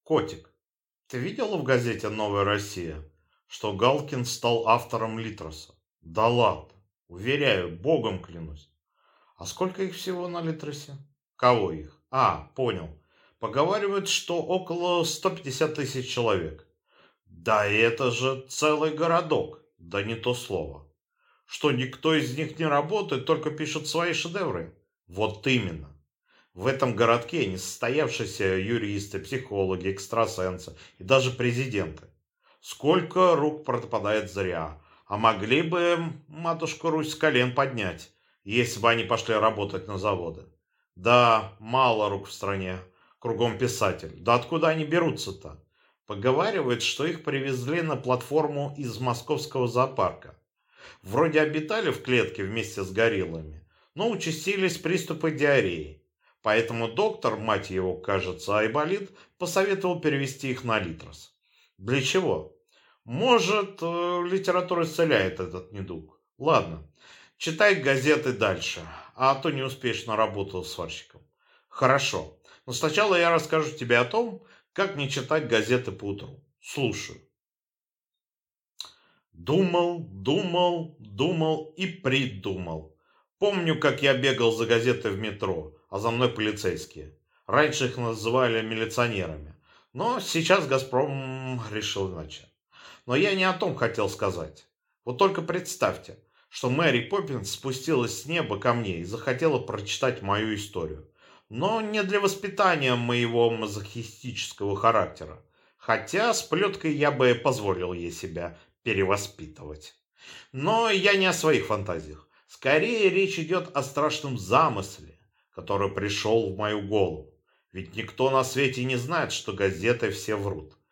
Котик, ты видела в газете «Новая Россия», что Галкин стал автором Литроса? Да ладно. Уверяю, богом клянусь. А сколько их всего на Литросе? Кого их? А, понял. Поговаривают, что около 150 тысяч человек. Да это же целый городок. Да не то слово. Что никто из них не работает, только пишет свои шедевры. Вот именно. В этом городке несостоявшиеся юристы, психологи, экстрасенсы и даже президенты. Сколько рук пропадает зря. А могли бы матушку Русь с колен поднять, если бы они пошли работать на заводы. Да, мало рук в стране. Кругом писатель. Да откуда они берутся-то? Поговаривают, что их привезли на платформу из московского зоопарка. Вроде обитали в клетке вместе с гориллами, но участились приступы диареи. Поэтому доктор, мать его, кажется, Айболит, посоветовал перевести их на Литрос. Для чего? Может, литература исцеляет этот недуг. Ладно, читай газеты дальше, а то не успеешь на работу сварщиком. Хорошо, но сначала я расскажу тебе о том, как не читать газеты по утру. Слушаю. Думал, думал, думал и придумал. Помню, как я бегал за газетой в метро, а за мной полицейские. Раньше их называли милиционерами, но сейчас «Газпром» решил иначе. Но я не о том хотел сказать. Вот только представьте, что Мэри Поппинс спустилась с неба ко мне и захотела прочитать мою историю. Но не для воспитания моего мазохистического характера. Хотя с плеткой я бы позволил ей себя перевоспитывать. Но я не о своих фантазиях. Скорее речь идет о страшном замысле, который пришел в мою голову. Ведь никто на свете не знает, что газеты все врут.